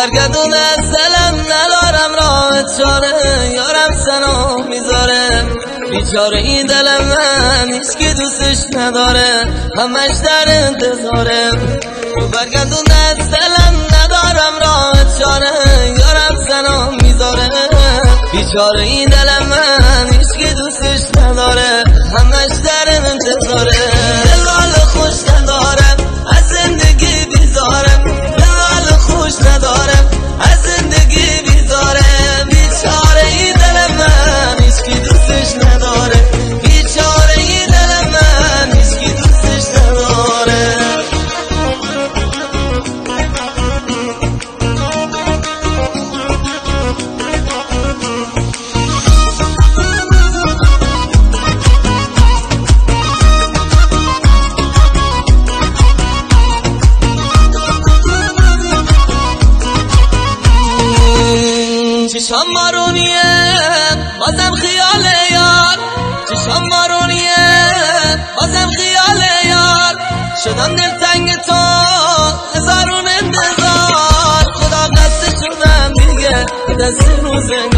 برگردون از دلم ندارم راه چاره، یارم سنا میذاره بیچاره این دلم من هیچکی دوستش نداره، همش در انتظاره. برگردون از دلم ندارم راه چاره، یارم سنا میذاره بیچاره این دلم من هیچکی دوستش نداره، همش در انتظاره. دلال خوش ندارم از زندگی بیزارم، دلال خوش ندارم از زندگی بیزارم، بیچاره این دلم من هیچکی دوستش نداره، بیچاره این دلم من هیچکی دوستش نداره. چشم بارونیه بازم خیال یار، چشم بارونیه بازم خیال یار، شدم دلتنگ تو هزارون انتظار، خدا قصد شدم دیگه دست رو